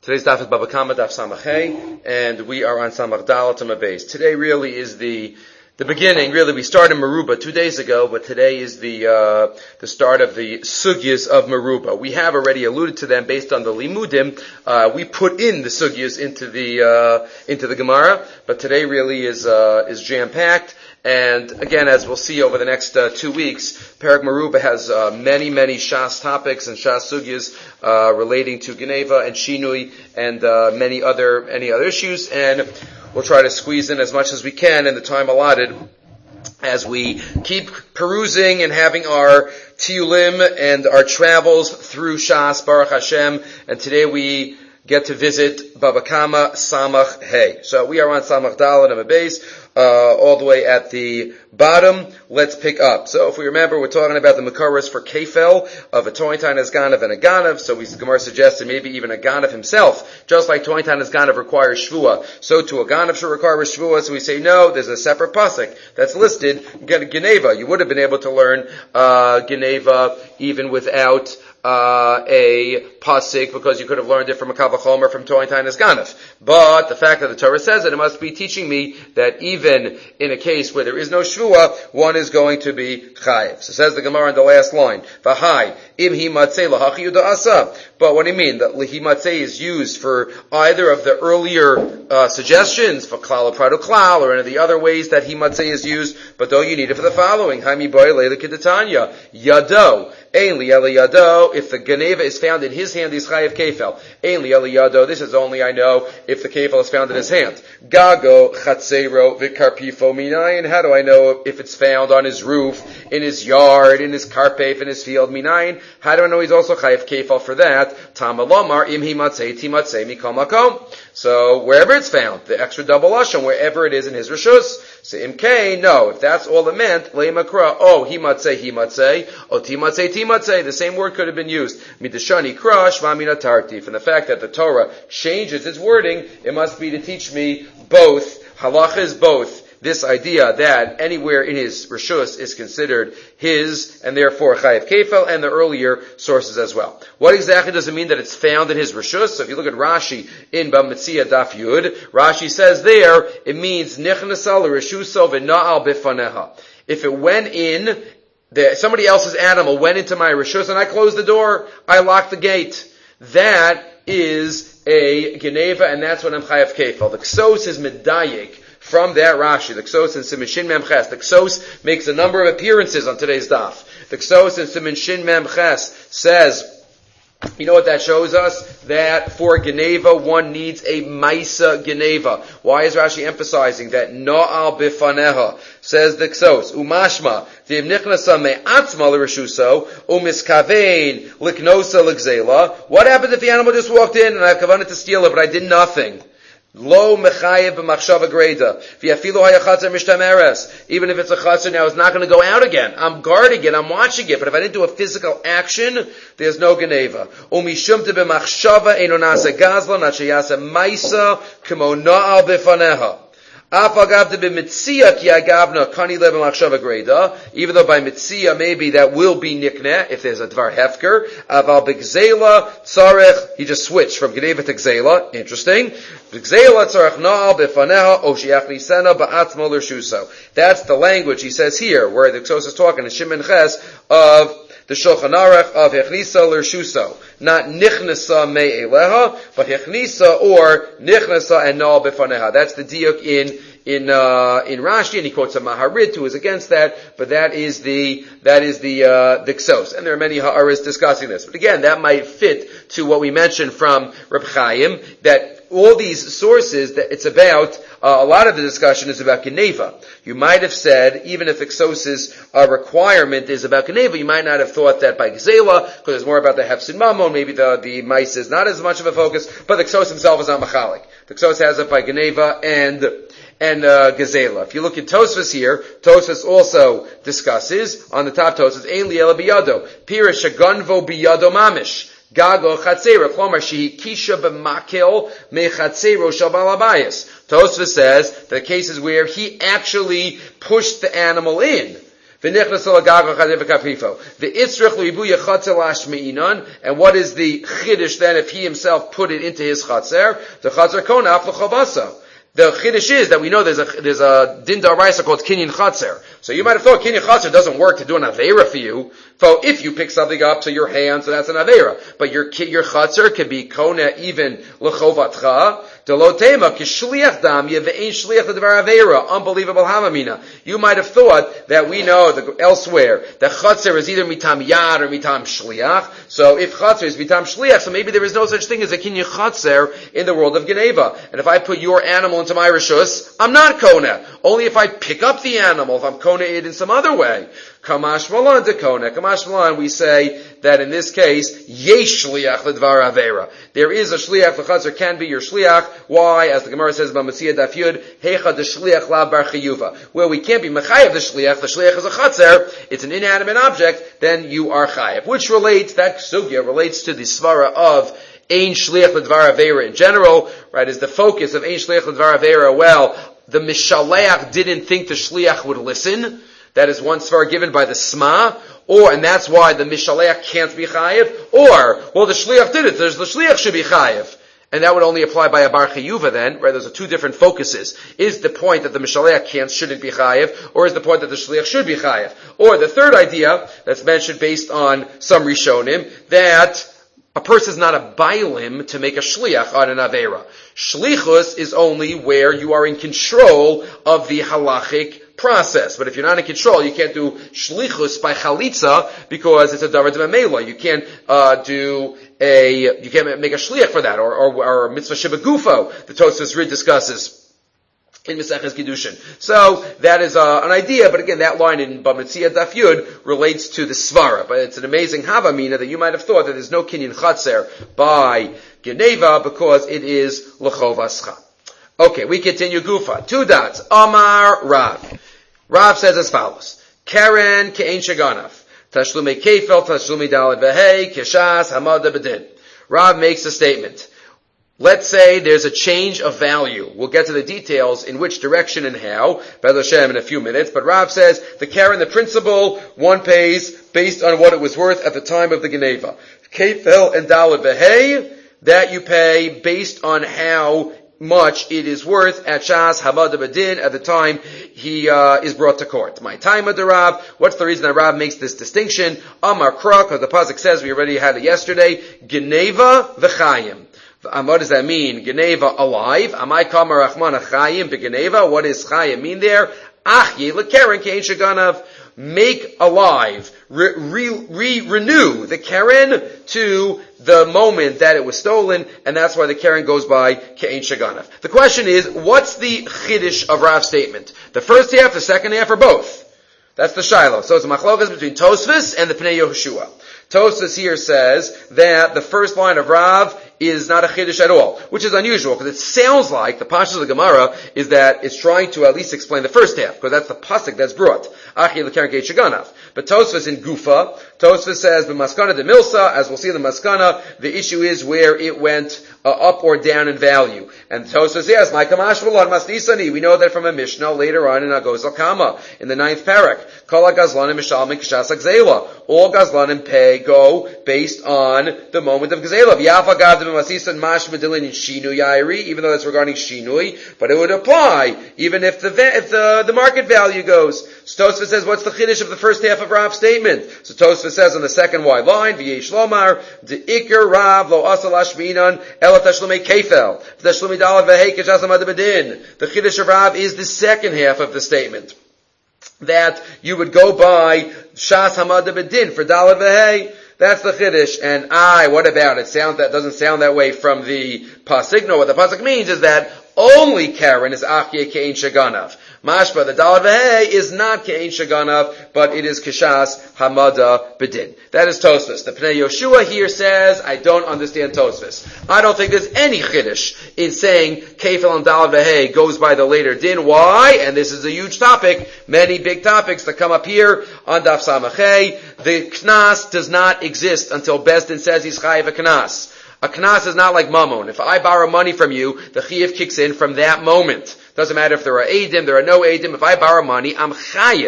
Today's daf is Baba Kama daf Samach Hey, and we are on Samach Dalet Amud Beis. Today really is the beginning. Really, we started Meruba 2 days ago, but today is the start of the sugyas of Meruba. We have already alluded to them based on the limudim. We put in the sugyas into the Gemara, but today really is jam packed. And again, as we'll see over the next 2 weeks, Perek Meruba has many Shas topics and Shas sugyas relating to Geneva and Shinui and many other issues. And we'll try to squeeze in as much as we can in the time allotted as we keep perusing and having our tiyulim and our travels through Shas, Baruch Hashem. And today we get to visit Baba Kama Samach Hey. So we are on Samach Dalet Amud Beis, all the way at the bottom. Let's pick up. So if we remember, we're talking about the Makaras for Kefel of a Tointan Ganav and a Ganav. So Gemara suggested maybe even a Ganav himself, just like Tointan Ganav requires Shvua, so too a Ganav should require Shvua. So we say no, there's a separate pasuk that's listed, Geneva. You would have been able to learn Geneva even without a pasuk, because you could have learned it from a Kavachomer from Tointan Ganav. But the fact that the Torah says it must be teaching me that even in a case where there is no Shvua, one is going to be Chayiv. So says the Gemara in the last line, V'hai, im hi matzeh lahachi asa. But what do you mean? That lihi matzeh is used for either of the earlier suggestions, for klal or prado klal, or any of the other ways that hi matzeh is used, but don't you need it for the following? Haimi boy leila kidatanya, yado. Ein li ela yado, if the Geneva is found in his hand, he's chayiv kefel. Ein li ela yado, this is only, I know, if the kefel is found in his hand. Gago chatzero v'karpifo minayin, how do I know if it's found on his roof, in his yard, in his karpef, in his field, minayin? How do I know he's also chayiv kefel for that? Tamalomar im hi matzeh ti matzeh mikol makom. So wherever it's found, the extra double lashon, wherever it is in his rishus. So imkei, no, if that's all it meant, leimakra, oh, hi matzeh, oh, ti matzeh, the same word could have been used. Midashani krash, vamina tartif. And the fact that the Torah changes its wording, it must be to teach me both. Halacha is both. This idea that anywhere in his rishus is considered his, and therefore chayiv kefel, and the earlier sources as well. What exactly does it mean that it's found in his rishus? So if you look at Rashi in Bamitzia Daf Yud, Rashi says there, it means nichnasa l'rishuso v'na'al bifaneha. If it went in, somebody else's animal went into my rishus and I closed the door, I locked the gate. That is a Geneva, and that's what I'm chayiv kefel. The ksos is medayik. From that Rashi, the Ksos in Siman Shin Mem Ches. The Ksos makes a number of appearances on today's daf. The Ksos in Siman Shin Mem Ches says, you know what that shows us? That for Geneva, one needs a Maisa Geneva. Why is Rashi emphasizing that? No'al bifaneha, says the Ksos. Umashma, the Imnichnasa me'atzma l'rishuso, umiskavein liknosa l'gzela. What happens if the animal just walked in and I have kavanah to steal it, but I did nothing? Lo mechayev b'machshava greda. V'yafilu hayachatzer mishtameres. Even if it's a chatzar now, it's not going to go out again. I'm guarding it, I'm watching it. But if I didn't do a physical action, there's no geneva. Umishumte b'machshava eino nasa gazla, not sheyasa maisa, k'mo na'al b'faneha. Even though by mitzia maybe that will be nikneh if there's a dvar hefker. Aval b'gzela tzarech, he just switched from geneva to gzela. Interesting. B'gzela tzarech na'al b'faneha o shiach nisena ba'atzmo l'rshuso. That's the language he says here, where the Ksos is talking in Shimon Ches of the Shulchan Aruch of Hechnisa l'rshuso. Not Nichnasa me'eleha, but Hechnisa or Nichnasa and Na'al b'faneha. That's the diuk in Rashi, and he quotes a Maharid who is against that, but that is the Ksos. And there are many Ha'aris discussing this. But again, that might fit to what we mentioned from Reb Chaim, that all these sources that it's about, a lot of the discussion is about Geneva. You might have said, even if the Ksos's requirement is about Geneva, you might not have thought that by Gzela, because it's more about the Hefsid Mammon, maybe the Mice is not as much of a focus, but the Ksos himself is not Machalik. The Ksos has it by Geneva and Gazela. If you look at Tosfos here, Tosfos also discusses, on the top Tosfos, Ein li ela biyado, Pirish shaganvo biyado mamish. Gago chatzera, klomar shehi kisha b'makel mechatzero shel balabayas. Tosfos says the cases where he actually pushed the animal in. And what is the chiddush then if he himself put it into his chatzer? The chatzer konaf l'chavasa. The chiddush is that we know there's a din d'oraisa called kinyan chatzer. So you might have thought kinyan chatzer doesn't work to do an aveira for you. So if you pick something up to your hand, so that's an aveira. But your chatzer can be kona even l'chovatcha. Delotema kishliach dam yevein shliach l'dvar aveira. Unbelievable hamamina. You might have thought that we know elsewhere that chatzer is either mitam yad or mitam shliach. So if chatzer is mitam shliach, so maybe there is no such thing as a kinyan chatzer in the world of Geneva. And if I put your animal into my rishus, I'm not kona. Only if I pick up the animal, if I'm kona it in some other way. Kamash malan de kona. Kamash malan, we say that in this case, yesh shliach l'dvar avera. There is a shliach, the chatzer can be your shliach. Why? As the Gemara says about Matziyah Daf Yud, hecha de shliach la bar chiyuva. Where we can't be mechayev the shliach is a chatzer, it's an inanimate object, then you are chayev. Which relates, that sugya relates to the svara of ein shliach l'dvar avera in general, right, is the focus of ein shliach l'dvar avera. Well, the mishaleach didn't think the shliach would listen. That is one svara given by the Sma, and that's why the mishaleach can't be chayev. Or, well, the shliach did it, the shliach should be chayev. And that would only apply by a bar chiyuva then, right? Those are two different focuses. Is the point that the mishaleach shouldn't be chayev, or is the point that the shliach should be chayev? Or the third idea that's mentioned based on some rishonim, that a person is not a bailim to make a shliach on an avera. Shlichus is only where you are in control of the halachic process. But if you're not in control, you can't do shlichus by chalitza because it's a davar d'mamela. You can't you can't make a shliach for that, or mitzvah shebegufo. The Tosfos Rid discusses in Maseches Kiddushin. So that is an idea, but again, that line in Bamitzia Daf Yud relates to the svara. But it's an amazing havamina that you might have thought that there's no kinyan chatzer by Geneva because it is l'chovascha. Okay, we continue Gufa. 2 dots. Amar Rav. Rav says as follows: Keren ke'ein sheganav. Tashlumei kefel, tashlumei daled v'hei, keshas hamada b'din. Rav makes a statement. Let's say there's a change of value. We'll get to the details in which direction and how, Be'ez Hashem, in a few minutes. But Rav says the Karen, the principal, one pays based on what it was worth at the time of the Geneva. Kefel and Daled V'hei, that you pay based on how much it is worth at Shas Hamad Badin at the time he is brought to court. My time of the Rav. What's the reason that Rav makes this distinction? Amar Krok, because the pasuk says, we already had it yesterday, Geneva v'chayim. What does that mean? Geneva alive. Amai kamar Rahman achayim begeneva. What does chayim mean there? Achye lekeren kein shaganav. Make alive, renew the keren to the moment that it was stolen, and that's why the keren goes by kein shaganav. The question is, what's the chiddush of Rav's statement? The first half, the second half, or both? That's the shiloh. So it's a machlokas between Tosfos and the Pnei Yehoshua. Tosfos here says that the first line of Rav is not a chiddush at all, which is unusual because it sounds like the pashtus of the Gemara is that it's trying to at least explain the first half because that's the pasuk that's brought. Achi l'keren kein shaganav. But Tosfos in Gufa, Tosfos says the maskana de milsa, as we'll see in the maskana, the issue is where it went up or down in value. And Tosfos says, "My kamash v'lon masnisani." We know that from a Mishnah later on in Agos al Kama in the 9th parak. Kol gazlanim mishalmin k'shas gzela. All gazlanim go based on the moment of gzela. V'yafagav demasisan mash medilin in shinu yairi, even though it's regarding shinui, but it would apply even if the market value goes. So Tosfos says, what's the chiddush of the first half of Rav's statement? So Tosfos says on the second wide line, V'yesh lomar, D'ikr Rav lo asal ashminan, ela tashlumei kefel, tashlumei dalad v'hei k'shas hamad bedin. The chiddush of Rav is the second half of the statement. That you would go by shas hamad bedin for dalad v'hei. That's the chiddush. And what about it? That doesn't sound that way from the pasuk. No, what the pasuk means is that only Karen is achye kein shaganav. Mashba, the dalad v'hei is not kein shaganav, but it is kishas hamada bedin. That is Tosfos. The Pnei Yehoshua here says, I don't understand Tosfos. I don't think there's any chiddush in saying kefel and dalad v'hei goes by the later din. Why? And this is a huge topic. Many big topics that come up here on Daf Samachay. The knas does not exist until Beis Din says he's chayiv a knas. A knas is not like mammon. If I borrow money from you, the chiyuv kicks in from that moment. Doesn't matter if there are eidim, there are no eidim. If I borrow money, I'm chayiv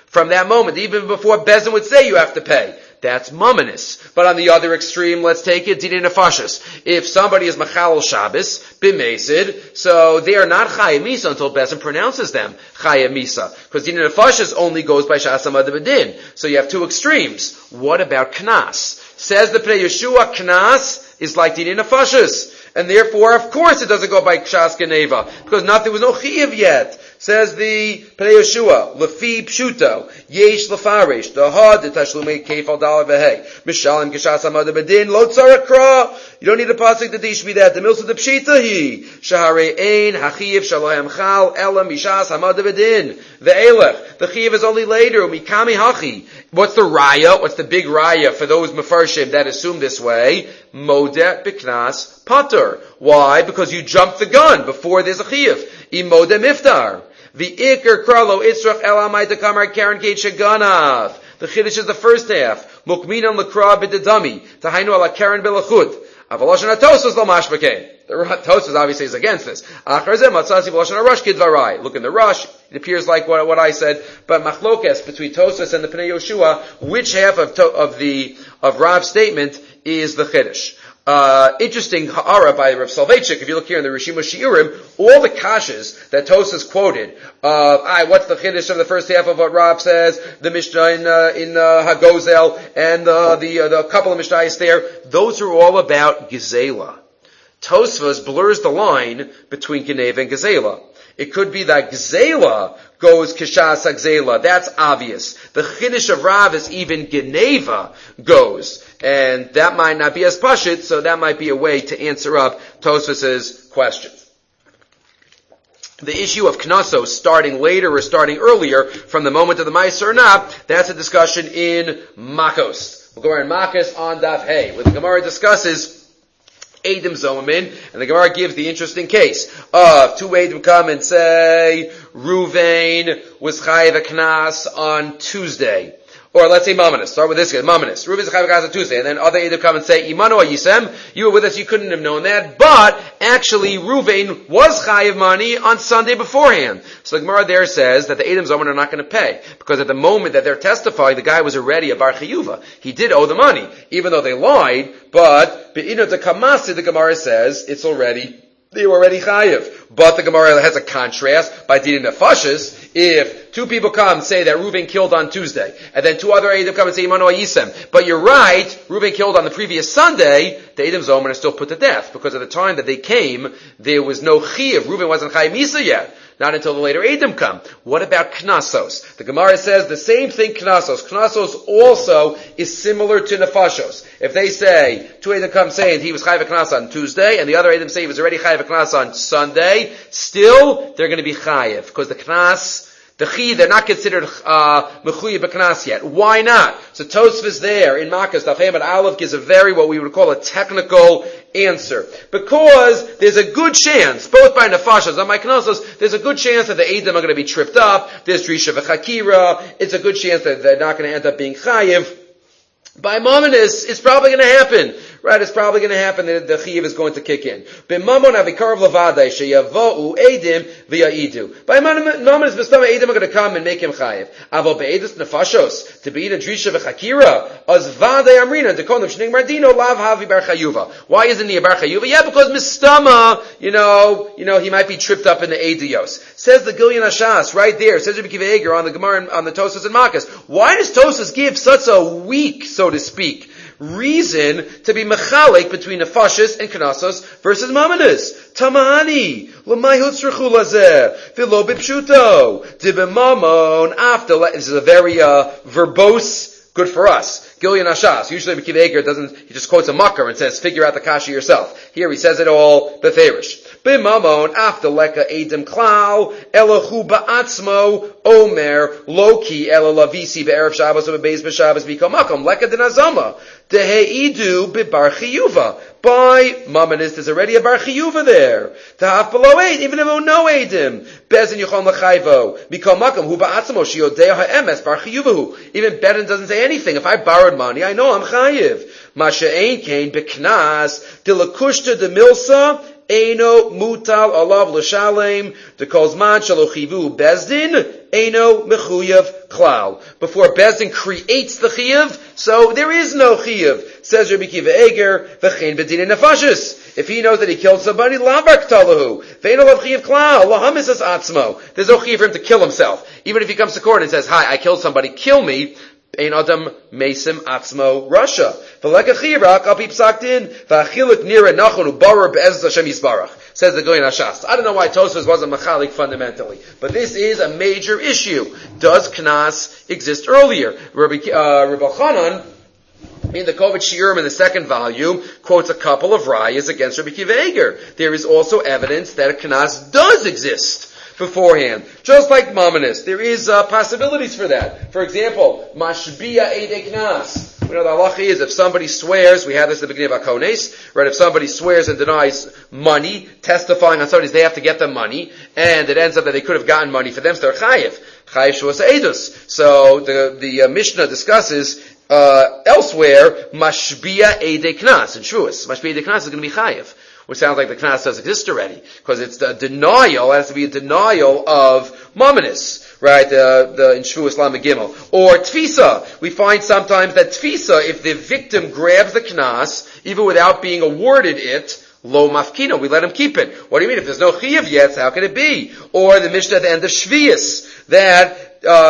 From that moment, even before Bezin would say you have to pay. That's mamanis. But on the other extreme, let's take it, Dinei Nefashos. If somebody is Machal Shabbos, B'Mesid, so they are not Chaya Misa until Bezin pronounces them Chaya Misa. Because Dinei Nefashos only goes by Shas Hamad B'Din. So you have two extremes. What about Knas? Says the Pnei Yeshua, Knas is like Dinei Nefashos. And therefore, of course, it doesn't go by Kshas Geneva. Because there was no Chiyav yet. Says the Pnei Yeshua, Lefi Pshuto, Yesh Lefaresh, Dahad, the Tashlumei Kefal Dal Vehei, Mishalim Kishas Hamad Bedin, Lo Tzara Kra. You don't need a pasuk that teach me that. The mills of the Pshita he. Shahare Ein, Hachiv, Shalohem Chal, Elam, Mishas Hamad Bedin. The Elech. The Chiyav is only later, Mikami Hachi. What's the raya? What's the big raya for those Mefarshim that assume this way? Modeh Biknas Pater. Why? Because you jumped the gun before there's a Chiyav. Imodeh Miftar. The Iker Kralo Itzrach Elamai Dekamar Karen Kate Shaganav. The Chiddush is the first half. Mukminan Lakra B'Dedami. Tahainu ala Karen Belachut. Avaloshan Atosos lo mashbekei. The Tosos obviously is against this. Acharzeh Matzasi Valoshan Arash Kidvarai. Look in the Rush. It appears like what I said, but Machlokes between Tosos and the Pnei Yoshua, which half of Rav's statement is the Chiddush? Interesting ha'ara by Rav Soloveitchik. If you look here in the Rishima Shiurim, all the kashas that Tosas quoted, what's the chiddush of the first half of what Rav says, the Mishnah in Hagozel, and the couple of Mishnahs there, those are all about Gezela. Tosfos blurs the line between Geneva and Gezela. It could be that Gezela goes Kishas HaGzela. That's obvious. The Chiddush of Rav is even Geneva goes. And that might not be as pashut, so that might be a way to answer up Tosfos's question. The issue of Knasos starting later or starting earlier from the moment of the Ma'aser or not, that's a discussion in Makos. We'll go in Makos on Daf Hey, where the Gemara discusses Eidim Zomamin, and the Gemara gives the interesting case of two Eidim come and say Ruvain was Chayiv a Knas on Tuesday. Or let's say Mamanis. Start with this guy. Mamanis. Ruvain is Chayiv a Knas on Tuesday. And then other Eidim come and say, Imanu Yisem, you were with us, you couldn't have known that. But actually, Ruvain was Chayiv money on Sunday beforehand. So the Gemara there says that the Eidim Zoman are not going to pay. Because at the moment that they're testifying, the guy was already a Bar Chiyuva. He did owe the money. Even though they lied, but Be'ino de Kamasi, the Gemara says, they were already chayiv. But the Gemara has a contrast by Dinei Nefashos. If two people come and say that Reuven killed on Tuesday, and then two other Eidim come and say Imanu Yisem, but you're right, Reuven killed on the previous Sunday, the Eidim Zoman are still put to death, because at the time that they came, there was no chiyav. Reuven wasn't chayiv misa yet. Not until the later Eidim come. What about Knasos? The Gemara says the same thing Knasos. Knasos also is similar to Nefashos. If they say, two Eidim come saying he was Chayiv Knas on Tuesday, and the other Eidim say he was already Chayiv Knas on Sunday, still, they're going to be Chayiv. Because the Knas, the Chi, they're not considered Mechuyev B'Knas yet. Why not? So Tosfos there in Makkos, Daf Hey Amud Aleph gives a very, what we would call a technical answer. Because there's a good chance, both by Nefashos and by Knossos, there's a good chance that the Eidim are going to be tripped up. There's Drisha V'Chakira. It's a good chance that they're not going to end up being Chayiv. By Mamonis, it's probably going to happen. Right, it's probably going to happen that the Chiyav is going to kick in. B'mamon avikarav levadai sheyavo'u edim v'ya'idu. By Mamonis, b'stama edim are going to come and make him Chayiv. Avo be'edus nefashos, to be in a Drisha v'chakira, az vadai amrina, dekonim shning mardino, lav havi bar chayuva. Why isn't he a bar chayuva? Yeah, because mistama, he might be tripped up in the Eidios. Says the Gilyon Hashas, right there, says Rabbi Kiva Eger on the Gemara, on the Tosas and Makkos. Why does Tosas give such a weak, so to speak, reason to be mechalik between Nefashos and Knasos versus Mamanis? Tamani, l'may hutzrechu lazeh, v'lo b'pshuto, dibemamon, after, this is a very, verbose, good for us. Gilyon Hashas. Usually Rabbi Kiva Eger he just quotes a makar and says, figure out the kasha yourself. Here he says it all, beferish. B'mamon, after leka edim klal, elohu ba'atzmo, omer, loki, elo lavisi, be'erev Shabbos, be'beis b'Shabbos, b'komakom, leka dinazama, deheidu b'bar chiyuva. By Mamanis, there's already a bar chiyuva there. Tahaf below 8, even if no edim. Bezin yuchon l'chayvo, b'komakom, hu ba'atzmo, shiodeh ha'emes, bar chiyuvahu. Even Bedin doesn't say anything. If I borrowed money, I know I'm chayiv. Masha ein kain b'knas, dilakushta de milsa, Eino mutal alav l'shalem, de kolzman shalochivu bezdin, Eino mechuyav klal. Before Bezdin creates the chiyuv, so there is no chiyuv. Says Rabbi Kiva Eger, v'chein b'dinei nefashis. If he knows that he killed somebody, lavar ktalahu. Ve'eino lav chiyuv klal. Lahamisas atzmo. There's no chiyuv for him to kill himself. Even if he comes to court and says, hi, I killed somebody, kill me. Ein adam mesim atzmo Russia. V'leka chiyuv al pi psak din. V'achiluk nira nachon u'barer be'ezes Hashem yisbarach. Says the Goyen Hashas. I don't know why Tosfos wasn't machalik fundamentally, but this is a major issue. Does knas exist earlier? Rabbi Chanan, in the Kovetz Shiurim in the second volume, quotes a couple of rayas against Rabbi Kiva Eger. There is also evidence that a knas does exist beforehand. Just like Mamonis, there is possibilities for that. For example, mashbiya eidei knas. We know the halacha is if somebody swears, we have this at the beginning of Akones, right? If somebody swears and denies money, testifying on somebody, they have to get the money, and it ends up that they could have gotten money for them, so they're chayiv. Chayiv shuas edus. So the Mishnah discusses elsewhere mashbiya eidei knas in shuas. Mashbiya eidei knas is going to be chayiv, which sounds like the knas does exist already, because it's the denial, it has to be a denial of mamonis. Right, in Shvu Islam Gimel. Or Tfisa. We find sometimes that Tfisa, if the victim grabs the knas, even without being awarded it, lo mafkino, we let him keep it. What do you mean? If there's no chiyuv yet, how can it be? Or the Mishnah at the end of Shvius, that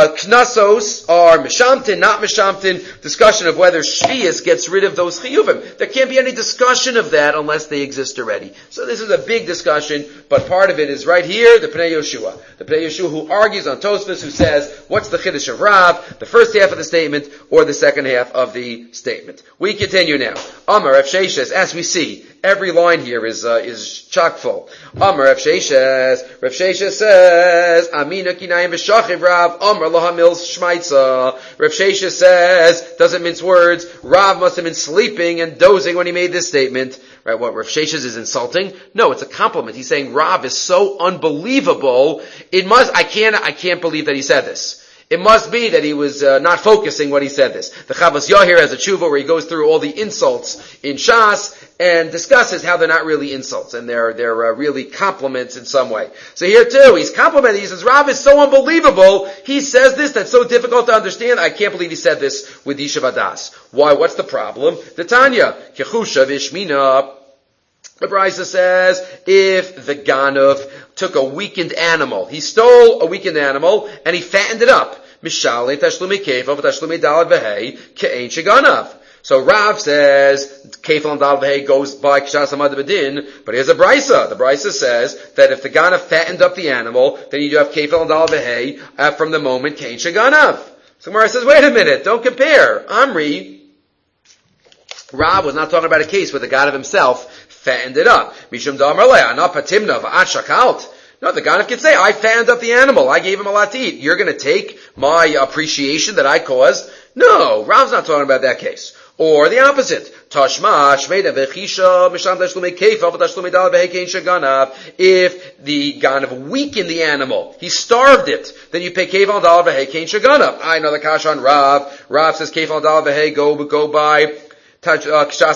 knasos are mishamtin, not mishamtin, discussion of whether Shvius gets rid of those chiyuvim. There can't be any discussion of that unless they exist already. So this is a big discussion, but part of it is right here, the Pnei Yeshua. The Pnei Yeshua who argues on Tosfos, who says, what's the chiddush of Rav, the first half of the statement, or the second half of the statement. We continue now. Amar Rav Sheshes, as we see, every line here is chock full. Amar Rav Sheshes says, Amina kinayim v'shachiv Rav, Amar Lahamil Shmaitza. Rav Sheshes says, doesn't mince words, Rav must have been sleeping and dozing when he made this statement. Right, what Rav Sheshes is insulting? No, it's a compliment. He's saying Rav is so unbelievable, I can't believe that he said this. It must be that he was not focusing when he said this. The Chavos Yahir has a tshuva where he goes through all the insults in Shas and discusses how they're not really insults and they're really compliments in some way. So here too, he's complimenting. He says, Rav is so unbelievable. He says this that's so difficult to understand. I can't believe he said this with Yishuv Adas. Why? What's the problem? The Tanya, Kechusha v'ishmina. The Brisa says, if the Ganav took a weakened animal, he stole a weakened animal, and he fattened it up. So Rav says, Kefal and Dal V'hei goes by Kshas Hamad B'din, but here's a Brisa. The Brisa says that if the Ganav fattened up the animal, then you have Kefal and Dal V'hei from the moment Kein Shaganav. So Gemara says, wait a minute, don't compare. Amri, Rav was not talking about a case where the Ganav himself fattened it up. Mishum da'amar le'ah, not patimna v'at shakalt. No, the Ganav can say, I fattened up the animal, I gave him a lot to eat. You're going to take my appreciation that I caused? No, Rav's not talking about that case. Or the opposite. Tashma, shmeida v'chisha, misham tashlumei kefa, v'tashlumei dal v'hekein shaganav. If the Ganav weakened the animal, he starved it, then you pay kefa dal v'hekein shaganav. I know the kash on Rav. Rav says kefa dal v'hei, go by Answer,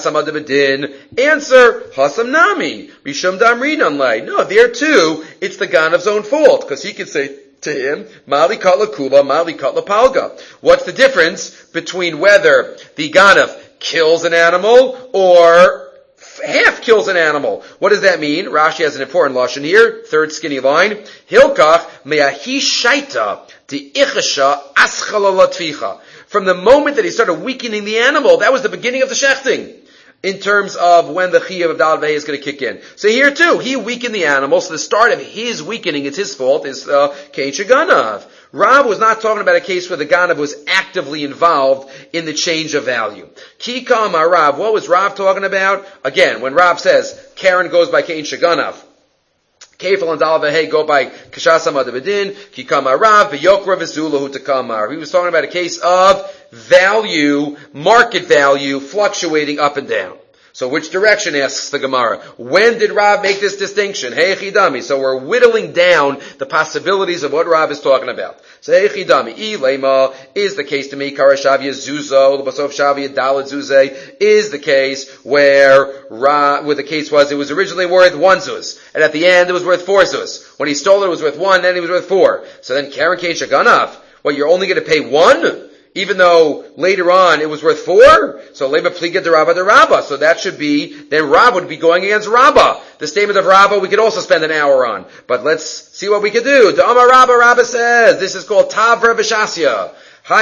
Hasam Nami, Rishum Damrin Anlay. No, there too, it's the Ganav's own fault, because he could say to him, Mali Katla Kula, Mali Katla Palga. What's the difference between whether the Ganav kills an animal or half kills an animal? What does that mean? Rashi has an important lashon here, third skinny line. Hilkach me'ahi shaita di ichasha aschala latvicha. From the moment that he started weakening the animal, that was the beginning of the shechting, in terms of when the chiyuv of Dal V'hei is going to kick in. So here too, he weakened the animal, so the start of his weakening, it's his fault, is Kein Shaganav. Rav was not talking about a case where the Ganav was actively involved in the change of value. Ki Kama Rav, what was Rav talking about? Again, when Rav says, Karen goes by Kein Shaganav, Kefal and Dal V'hei go by Kashas Hamad B'din, Kikama Rav, V'yokra V'zulahu Takamar. He was talking about a case of value, market value, fluctuating up and down. So which direction, asks the Gemara? When did Rav make this distinction? Hey chidami. So we're whittling down the possibilities of what Rav is talking about. So hey chidami. Ilema is the case to me. Kara shavia zuzo, l'basof shavia dalet zuze is the case where the case was it was originally worth 1 zuz. And at the end it was worth 4 zuz. When he stole it was worth 1, then it was worth 4. So then Karen Kei Shaganav. Well, you're only going to pay 1? Even though later on it was worth 4, so lema pliga de Rabba. So that should be, then Rab would be going against Rabba. The statement of Rabba we could also spend an hour on. But let's see what we could do. De Amar Rabba says, this is called Tavra B'Shasya.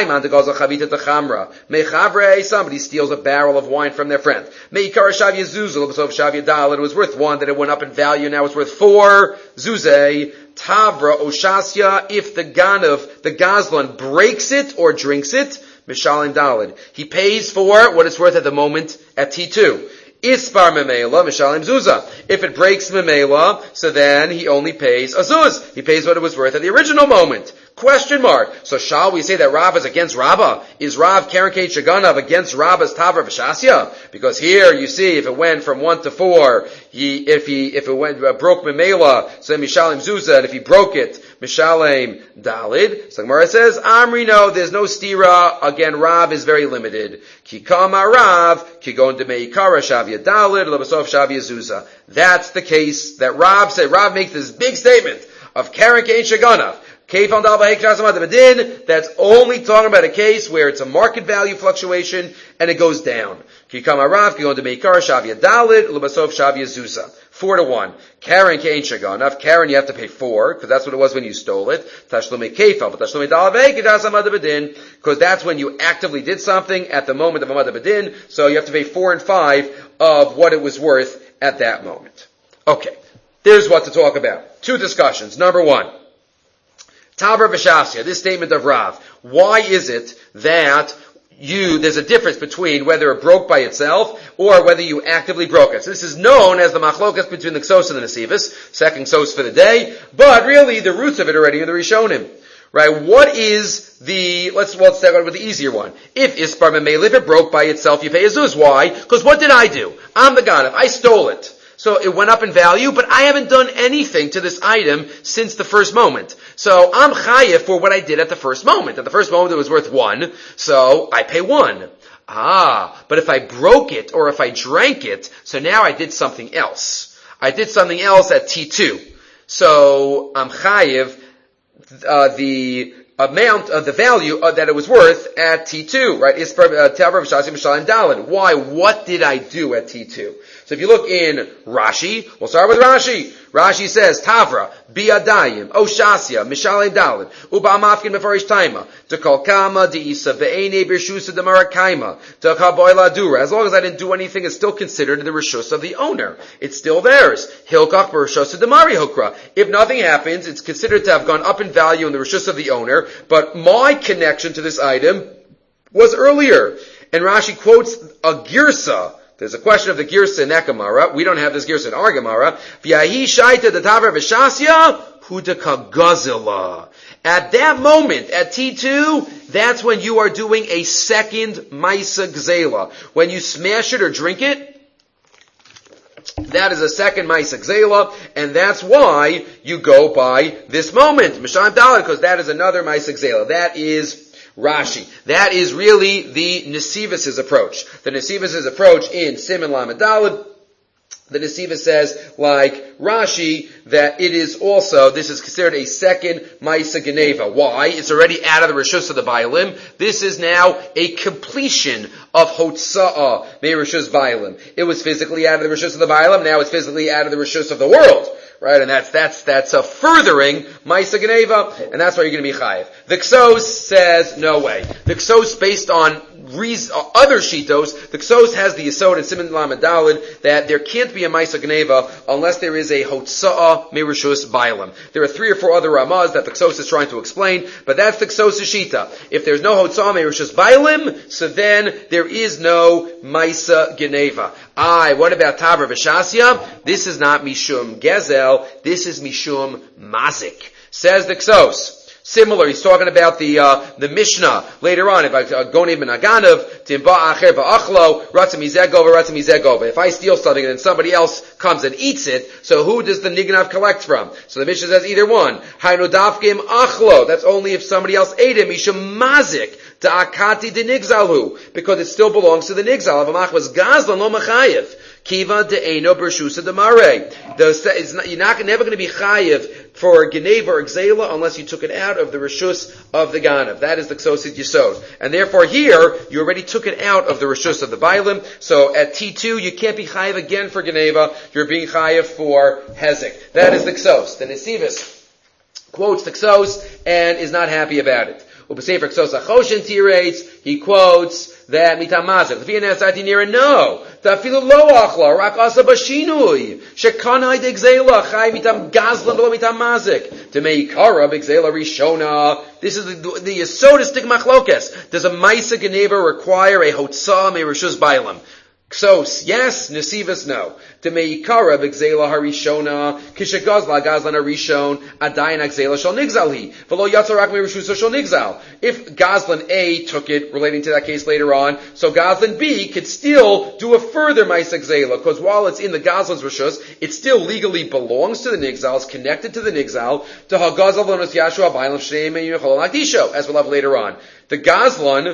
Somebody steals a barrel of wine from their friend. It was worth 1, then it went up in value, now it's worth 4 zuzeh. Tavra Oshasya, if the Ganav, the Gazlan, breaks it or drinks it, Mishalim Dalid. He pays for what it's worth at the moment at T2. Ispar Memela, Mishalim Zuza. If it breaks Memela, so then he only pays a Zuz. He pays what it was worth at the original moment. Question mark. So shall we say that Rav is against Rabba? Is Rav Karen Kei Shaganav against Rabba's Tavra V'Shasya? Because here you see if it went from 1 to 4, if it broke Memela, so then Mishalim Zuza, and if he broke it, Mishalim Dalid. So Gemara says, Amri, no, there's no stira. Again, Rav is very limited. Ki kama Rav, ki gon de meikara shavya Dalid, lebasof shavya Zuza. That's the case that Rav said. Rav makes this big statement of Karen Kei Shaganav. That's only talking about a case where it's a market value fluctuation and it goes down. 4-1. Karen Kein Shaganav. Karen you have to pay 4, because that's what it was when you stole it. Because that's when you actively did something at the moment of Amad Bedin, so you have to pay 4 and 5 of what it was worth at that moment. Okay. There's what to talk about. 2 discussions. Number 1. Tavra B'Shasya, this statement of Rav. Why is it that there's a difference between whether it broke by itself or whether you actively broke it? So this is known as the machlokas between the Ksos and the Nesivos, second Ksos for the day, but really the roots of it already in the Rishonim. Right? What is let's start with the easier one. If Ispar Memele, if it broke by itself, you pay a zuz. Why? Because what did I do? I'm the Ganav. I stole it. So it went up in value, but I haven't done anything to this item since the first moment. So I'm chayev for what I did at the first moment. At the first moment it was worth 1, so I pay 1. But if I broke it or if I drank it, so now I did something else. I did something else at T2. So I'm chayev the amount of the value that it was worth at T2, right? Why? What did I do at T2? So if you look in Rashi, we'll start with Rashi. Rashi says, Tavra, Biadayim, Oshasya, Mishalei Dalid, Uba Mafkin Mefarish Taima, Tekal Kama, Deisa, Ve'ene Birshusa de Marakaima, Tekal Boila Dura. As long as I didn't do anything, it's still considered the Rishus of the owner. It's still theirs. Hilkach Birshusa de Mari Hukra. If nothing happens, it's considered to have gone up in value in the Rishus of the owner, but my connection to this item was earlier. And Rashi quotes a Girsa. There's a question of the Girsa in that Gemara. We don't have this Girsa in our Gemara. V'yahi shaita the Tavra V'Shasya hudaka gazela. At that moment, at T2, that's when you are doing a second Maisa Gzela. When you smash it or drink it, that is a second Maisa Gzela, and that's why you go by this moment, Mishayim Daled, because that is another Maisa Gzela. That is Rashi. That is really the Nesivos' approach. The Nesivos' approach in Siman Lamed Daled, the Nesivos says, like Rashi, that it is also, this is considered a second Maisa Geneva. Why? It's already out of the Rishus of the Bailim. This is now a completion of Hotza'ah, Mei Rishus Bailim. It was physically out of the Rishus of the Bailim, now it's physically out of the Rishus of the world. Right? And that's a furthering Maisa Geneva, and that's why you're going to be chayiv. The Ksos says, no way. The Ksos, based on other shitos, the Ksos has the Yesod and Siman Lamed Daled that there can't be a Maisa Geneva unless there is a Hotza'ah Merishus Bailam. There are 3 or 4 other Ramaz that the Ksos is trying to explain, but that's the Ksos shita. If there's no Hotza'ah Merishus Bailam, so then there is no Maisa Geneva. What about Tavra V'Shasya? This is not Mishum Gezel, this is Mishum Mazik. Says the Ksos. Similar, he's talking about the Mishnah later on. If I go name an aganav, timba acher ba'achlo, ratzim izegova. If I steal something and then somebody else comes and eats it, so who does the nignav collect from? So the Mishnah says either one. Hainu dafkim achlo. That's only if somebody else ate it. Mishum mazik da'akati de nigzalu, because it still belongs to the nigzal. Avamach was gazlan lo machayev. Kiva de'eno bershusa demare. You're never going to be chayev for geneva or gzela unless you took it out of the reshus of the ganav. That is the ksosid yisod. And therefore here, you already took it out of the reshus of the bailim. So at T2, you can't be chayev again for geneva. You're being chayev for hezek. That is the ksos. The Nesivis quotes the ksos and is not happy about it. He quotes that mitamazik. No. Tafilu lo achla, rak asa bashinui. Shekanai de gzela, chai mitam gazlan lo mitam mazik. To meikara b'gzela rishona. This is the yesodistic machlokes. Does a maisa geneva require a hotzah me rishus bailam? Ksos, yes. Nesivas, no. To meikara b'gzela harishona, kishagazla gazlan harishon, adayin agzela shal nigzalhi. V'lo yatzarak me rishusa shal nigzal. If Gazlan A took it, relating to that case later on, so Gazlan B could still do a further Maisa Gzela, because while it's in the Gazlan's Rishus, it still legally belongs to the Nigzal, it's connected to the Nigzal, to HaGazal Lonos Yashua Bailam Shneim Yechol Lakdisho, as we'll have later on. The Gazlan,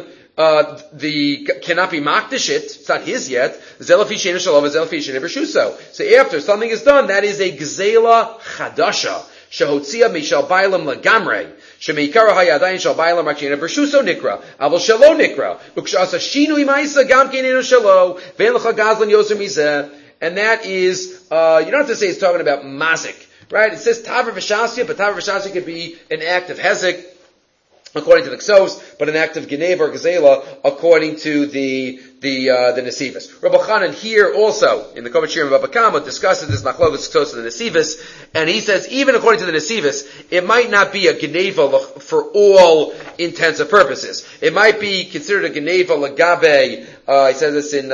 cannot be makdishit, it's not his yet, Zelafishin Shalom, Zelafishin Bershuso. So after something is done, that is a Gzela Chadasha. Shehotzia mishal bailam lagamre. Shemeikara hayadayin shal bailam rakshina bershuso nikra. Aval shalo nikra. Ukshasa shinui maisa gam kenenu shalo. Vein lecha gazlan yoser mizeh. And that is, you don't have to say it's talking about mazik, right? It says taver v'shasya, but taver v'shasya could be an act of hezek, according to the Ksos, but an act of geneva or gazela, according to the Nesivus. Rabbi Chanan here also, in the Kovat Shirim of Baba Kama, discusses this Machlokes Ksos of the Nesivus, and he says, even according to the Nesivus, it might not be a geneva for all intents and purposes. It might be considered a geneva lagabe, he says this in,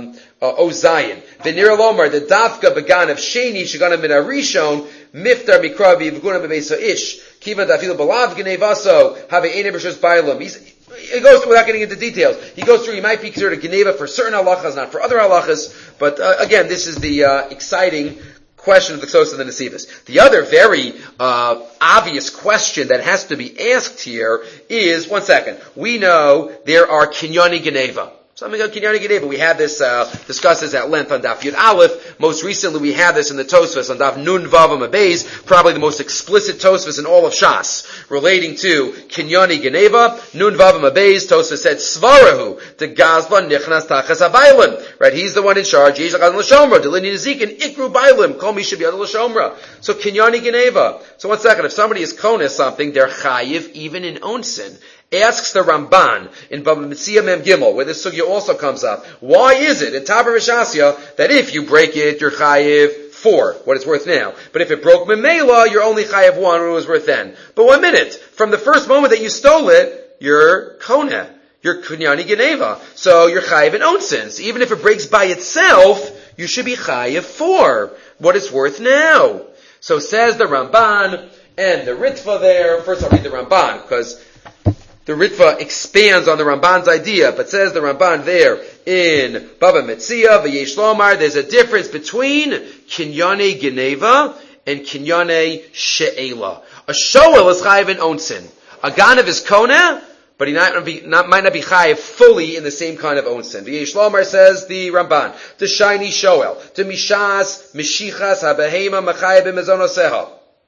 Ozayin. The Nir Lomar, the Dafka began of Sheni, Shagana min Arishon, Miftar Mikrabi, V'guna B'Beisa Ish, Kiva Dafilu Balav Genevaso, Have Eine B'Shus Bailam. He goes through, without getting into details, he goes through, he might be considered a Geneva for certain halachas, not for other halachas, but again, this is the exciting question of the Ksos and the Nesivus. The other very obvious question that has to be asked here is, one second, we know there are Kinyani Geneva. Something on Kinyani Geneva. We had this, discussed this at length on Daf Yud Aleph. Most recently we had this in the Tosfos on Daf Nun Vav Amabeis, probably the most explicit Tosfos in all of Shas, relating to Kinyani Geneva. Nun Vav Amabeis, Tosfos said, Svarahu, the Gazlan Nichnas Tachas HaBailim. Right, he's the one in charge. Yesh Gazlan L'Shomra, Delini Nezikin, Ikru Bailim, Kol Mi Shebiyad L'Shomra. So Kinyani Geneva. So one second, if somebody is Kona something, they're Chayiv, even in Onsin. Asks the Ramban in Baba Metzia Mem Gimel, where this sugya also comes up. Why is it in Taber Rishasya that if you break it, you're chayiv for what it's worth now? But if it broke Memela, you're only chayiv one what it was worth then. But 1 minute, from the first moment that you stole it, you're Kona. You're Kunyani Geneva. So you're chayiv in Onsins. Even if it breaks by itself, you should be chayiv for what it's worth now. So says the Ramban, and the Ritva there, first I'll read the Ramban, because the Ritva expands on the Ramban's idea, but says the Ramban there in Baba Metzia, V'yesh Lomar, there's a difference between Kinyane Geneva and Kinyane She'ela. A Shoel is chayiv in Onsin. A Ganav is Kona, but he might not be chayiv fully in the same kind of Onsin. V'yesh Lomar, says the Ramban, the shiny Shoel, to Mishas, Mishichas, HaBehema, Machayiv B'mezonoseha.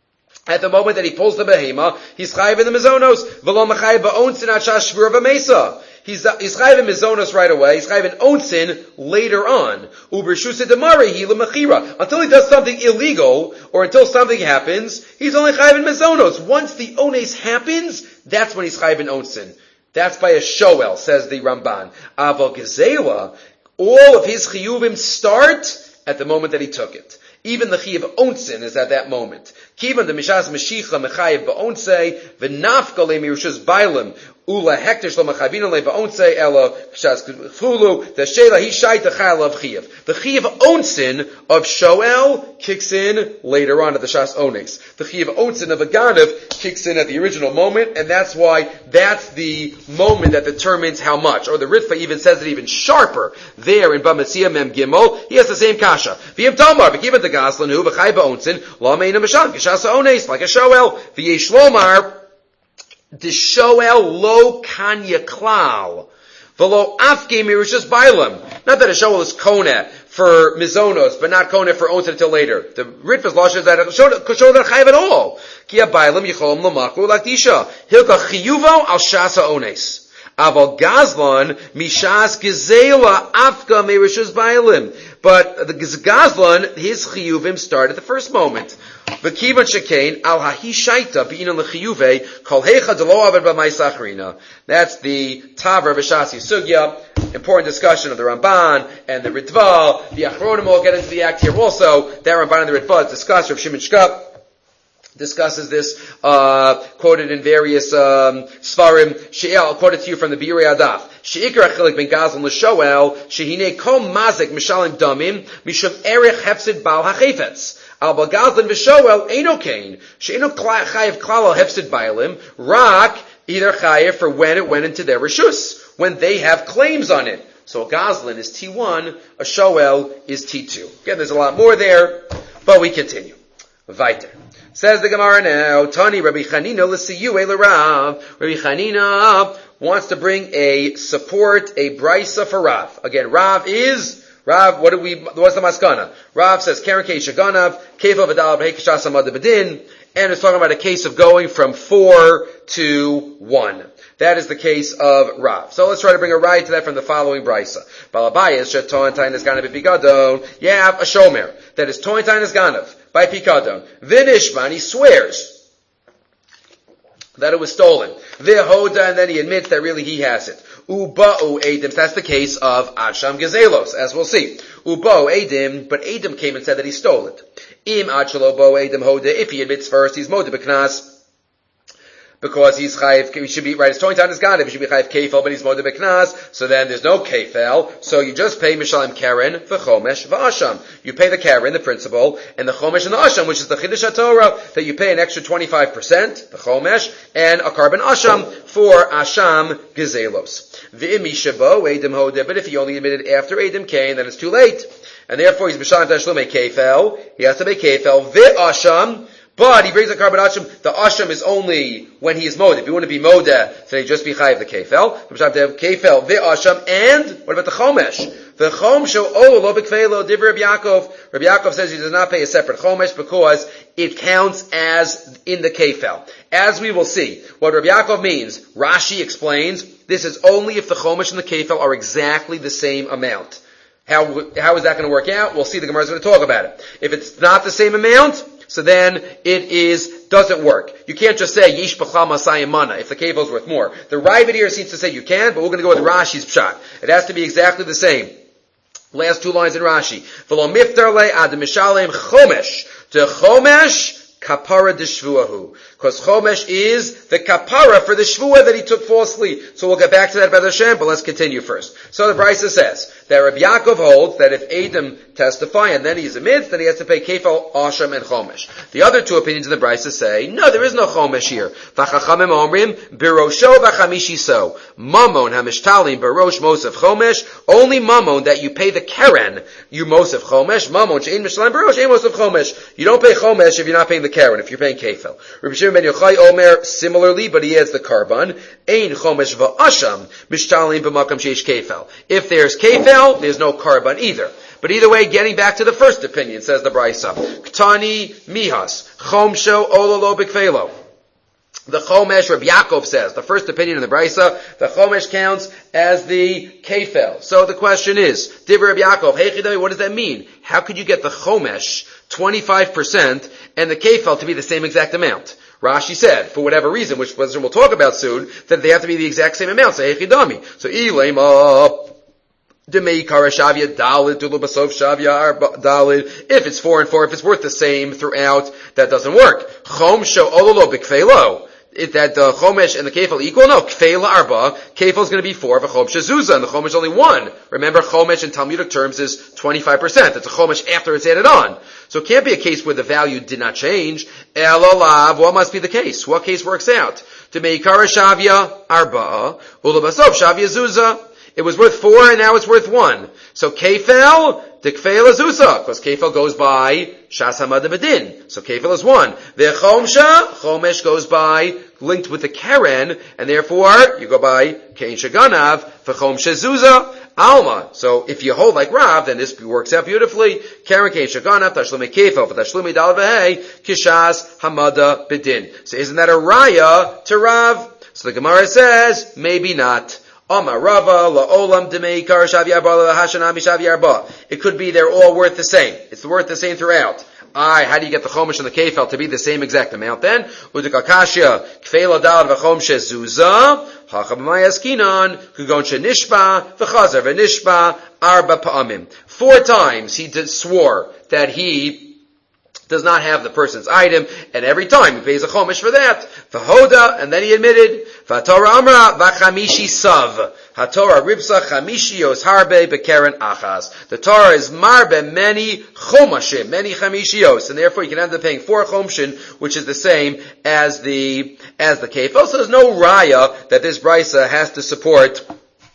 At the moment that he pulls the behema, he's chayiv in the mezonos. V'lo machayiv ba'onsin achash shvur v'mesa. He's chayiv in mezonos right away. He's chayiv in onsin later on. U'bershusa demare hi l'machira. Until he does something illegal, or until something happens, he's only chayiv in mezonos. Once the ones happens, that's when he's chayiv in onsin. That's by a shoel, says the Ramban. Aval gezela, all of his chiyuvim start at the moment that he took it. Even the chiyuv onsin is at that moment. Kivan the Mishas Mashicha Mechayev Ba'onse, V'nafka Le Mirushas Bailim, Ula Hektish Lo Mechavina Le Ba'onse, Elo Mishas Chulu, the Shela Hishai Techayel of Chiyav. The Chiyav Onsin of Shoel kicks in later on at the Shas Ones. The Chiyav Onsin of a Ganav kicks in at the original moment, and that's why that's the moment that determines how much. Or the Ritva even says it even sharper. There in Bamatzia Mem Gimel, he has the same kasha. V'yim Tamar, v'kivan the Gazlan, who v'chai ba'onsin, la meina mashal, k'shasa ones, like a Shoel, v'yesh lomar, the Shoel lo kanya klal, v'lo afke mirushas bailam. Not that a Shoel is kona for mizonos, but not kona for onsin until later. The Ritva's law shows that Shoel not chayiv at all. Ki bailam yicholam l'makru laktisha. Hilka chiyuvo al shasa ones. Aval Gazlan mishas gezela afka merishus bailim. But the Gazlan, his chiyuvim start at the first moment. V'kivan shekain al hahishaita be'inan lechiyuve kol hecha delo avad b'may sachrina. That's the Tavra V'shasi Sugya. Important discussion of the Ramban and the Ritva. The Achronim will get into the act here also. That Ramban and the Ritva discuss. Rav Shimon Shkop discusses this, quoted in various Svarim. She'el, quoted to you from the Birei Adaf. She'ikar achilik ben Gazlan l'shoel, shehine kom mazik mishalim damim, mishum erech hefsid bal hachefetz. Al ba Gazlan v'shoel, eino kain, she'ino chayev klal al hefsid bailim, rak, either chayev for when it went into their reshus, when they have claims on it. So a Gazlan is T1, a Shoel is T2. Again, there's a lot more there, but we continue. Weiter. Says the Gemara now, Tani Rabbi Chanina l'siyu Rav. Rabbi Chanina wants to bring a support, a brisa for Rav. Again, Rav, what's the maskana? Rav says, Karen Kei Shaganav, Kefa V'dal B'hekashas Amad B'din, and it's talking about a case of going from 4 to 1. That is the case of Rav. So let's try to bring a right to that from the following brisa. Balabayas sheton tainas ganav b'pigadon. You have a shomer that is toin tainas ganav by pikadon. V'nishman, he swears that it was stolen. V'hoda, and then he admits that really he has it. Uba'u edim. That's the case of Asham Gezelos, as we'll see. Uba'u edim, but Edim came and said that he stole it. Im achalo bo edim hoda. If he admits first, he's moda b'knas. Because he's chayiv, he should be, right, it's 20 times ganav, he should be chayiv kefel, but he's moda b'knas, so then there's no kefel, so you just pay mishalim karen, v'chomesh, v'asham. You pay the karen, the principal, and the chomesh and the asham, which is the chiddush HaTorah, that you pay an extra 25%, the chomesh, and a carbon asham, for asham gezelos. V'im ishabo, edim hoda, but if he only admitted after edim came, then it's too late. And therefore he's mishalim tashlum kefel, he has to make kefel, v'asham, but he brings a carbon asham. The asham is only when he is moda. If you want to be moda, then he just be chayiv the kefel. Kefel the asham, and what about the chomesh? The chom show lo b'kfelo div Rabbi Yaakov. Rabbi Yaakov says he does not pay a separate chomesh because it counts as in the kefel. As we will see, what Rabbi Yaakov means, Rashi explains, this is only if the chomesh and the kefel are exactly the same amount. How is that going to work out? We'll see. The Gemara is going to talk about it. If it's not the same amount, so then it doesn't work. You can't just say, Yish b'chal masayim mana, if the kefil is worth more. The Ravid here seems to say you can, but we're going to go with Rashi's pshat. It has to be exactly the same. Last two lines in Rashi. V'lo miftar le ad mishalem chomesh. To chomesh, kapara de shvuahu. Because chomesh is the kapara for the shvua that he took falsely. So we'll get back to that by the Shem, but let's continue first. So the Brisa says that Rabbi Yaakov holds that if Edom testify and then he admits, then he has to pay kefal, asham, and chomesh. The other two opinions in the Brisa say, no, there is no chomesh here. V'chachamim omrim, birosho v'chamishiso. Mamon hamishtalim barosh mosef chomesh. Only mamon that you pay the keren, you mosef chomesh. Mamon she'in mishtalim barosh, ein mosef chomesh. You don't pay chomesh if you're not paying the keren, if you're paying kefal. Rabbi Shimon ben Yochai Omer, similarly, but he adds the karban. Ein chomesh v'asham, mishtalim b'makam sheish kefal. If there's kefal, there's no karban either. But either way, getting back to the first opinion, says the Brisa. Ktani mihas, chomsho ololo b'kfelo. The chomesh, Rabbi Yaakov says, the first opinion in the Brisa, the chomesh counts as the kefel. So the question is, Divrei Rabbi Yaakov, hey Chidami, what does that mean? How could you get the chomesh 25% and the kefel to be the same exact amount? Rashi said, for whatever reason, which we'll talk about soon, that they have to be the exact same amount. So hey Chidami. So ilema Demeikara Shavya Dalid, Dulubasov Shavya Dalid. If it's 4 and 4, if it's worth the same throughout, that doesn't work. Chom Sho Ololo Bikfelo. That the Chomesh and the Kefil equal? No. Kfela Arba. Kefil is going to be 4 of a Chom Shezuzah, and the Chomesh is only 1. Remember, Chomesh in Talmudic terms is 25%. It's a Chomesh after it's added on. So it can't be a case where the value did not change. Elolav, what must be the case? What case works out? Demeikara Shavya Arba, Ulabasov Shavya Zuzah. It was worth 4 and now it's worth 1. So Kefel, Dikfel Azusa, because Kefel goes by Shas Hamad Bedin. So Kefel is 1. The Chomsha, Chomesh goes by linked with the Keren, and therefore you go by Kein Shaganav for Chomsha Zuza Alma. So if you hold like Rav, then this works out beautifully. Keren Kein Shaganav, Tashlumi Kefel, for Tashlumi Dal Behei, Kishas Hamada Bedin. So isn't that a raya to Rav? So the Gemara says, maybe not. It could be they're all worth the same. It's worth the same throughout. How do you get the Chomesh and the Kefel to be the same exact amount then? Udikakashya, Kfela Dal v'Chomshe Zuzah, Hachabamayaskinon, Kugonche Nishba, V'Chazer v'Nishba, Arba Pa'amim. 4 times he swore that he does not have the person's item, and every time he pays a chomesh for that. V'hoda, and then he admitted. V'Torah amra v'chamishi sav. HaTorah ribsa chamishios harbe bekeren achas. The Torah is marbe many chomashim, many chamishios, and therefore you can end up paying 4 chomshin, which is the same as the kefil. So there's no raya that this brisa has to support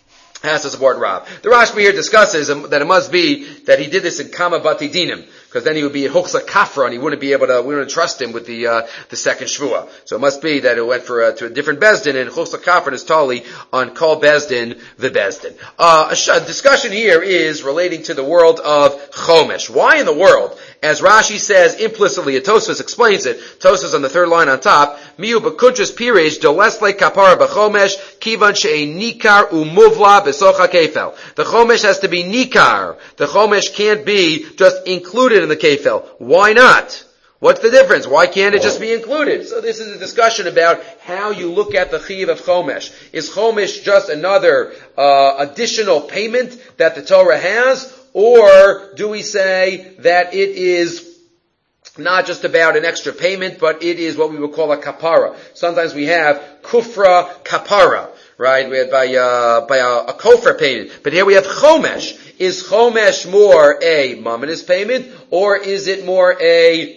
Rav. The Rashba here discusses that it must be that he did this in Kama Bati Dinim, because then he would be at Huchsa Kafra and we wouldn't trust him with the second Shvua. So it must be that it went to a different Bezdin, and Huchsa Kafra is totally on Kol Bezdin, the Bezdin. A discussion here is relating to the world of Chomesh. Why in the world? As Rashi says implicitly, Tosfos explains it, Tosfos on the 3rd line on top, Miu B'kuntres Pirej, Dolesle Kapara B'chomesh, Kivan She'e Nikar Umuvla B'socha Kefel. The Chomesh has to be Nikar. The Chomesh can't be just included in the Kefel. Why not? What's the difference? Why can't it just be included? So this is a discussion about how you look at the Chiv of Chomesh. Is Chomesh just another additional payment that the Torah has? Or do we say that it is not just about an extra payment, but it is what we would call a kapara? Sometimes we have kufra kapara, right? We had by a kofra payment. But here we have chomesh. Is chomesh more a mominous payment, or is it more a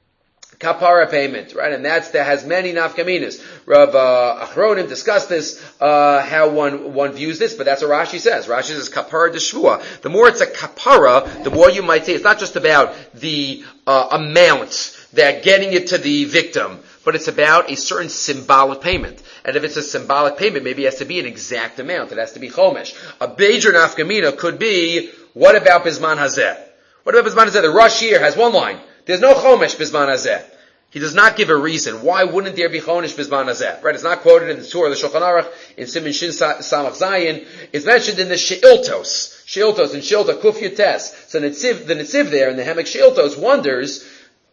kapara payment, right? And that has many nafkaminas. Rav Achronim discussed this, how one views this, but that's what Rashi says. Rashi says kapara de shvua. The more it's a kapara, the more you might say it's not just about the amounts that getting it to the victim, but it's about a certain symbolic payment. And if it's a symbolic payment, maybe it has to be an exact amount. It has to be chomesh. A beijer nafkamina could be, what about Bizman Hazeh? What about Bizman Hazeh? The Rosh here has 1 line. There's no chomesh Bizman Hazeh. He does not give a reason. Why wouldn't there be chomesh Bizman Hazeh? Right? It's not quoted in the Torah, the Shulchan Aruch, in Siman Shin Samach Zayin. It's mentioned in the She'iltos. She'iltos, in She'ilta Kuf Yutes. So the Netziv there in the Hemek She'iltos wonders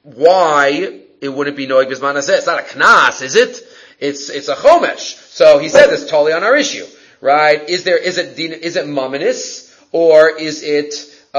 why it wouldn't be Noeg Bizman Hazeh. It's not a knas, is it? It's a chomesh. So he said this totally on our issue. Right? Is it mominous, or is it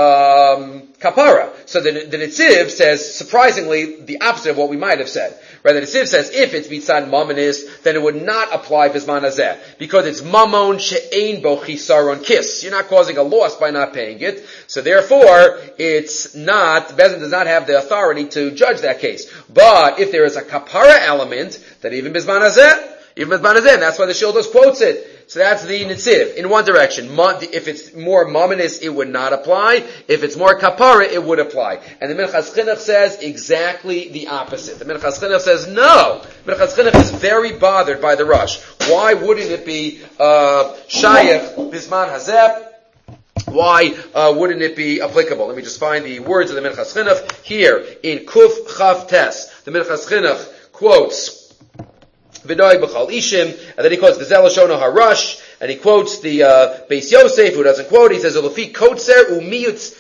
kapara? So the Netziv says, surprisingly, the opposite of what we might have said. Right? The Netziv says, if it's mitzad mominous, then it would not apply Bizman Hazeh, because it's mamon she'ein bo chisaron kis. You're not causing a loss by not paying it. So therefore, it's not, Bezdin does not have the authority to judge that case. But if there is a kapara element, then even Bizman Hazeh, and that's why the Shildos quotes it. So that's the Netziv. In one direction, if it's more mominous, it would not apply. If it's more kapara, it would apply. And the Minchas Chinuch says exactly the opposite. The Minchas Chinuch says no. Minchas Chinuch is very bothered by the rush. Why wouldn't it be shayach Bizman Hazeh? Why wouldn't it be applicable? Let me just find the words of the Minchas Chinuch here in Kuf Chav Tes. The Minchas Chinuch quotes V'doi b'chal ishim, and then he quotes V'zel Shona Harash, And he quotes the Beis Yosef, who doesn't quote. He says, "Ulufi kotzer umiyut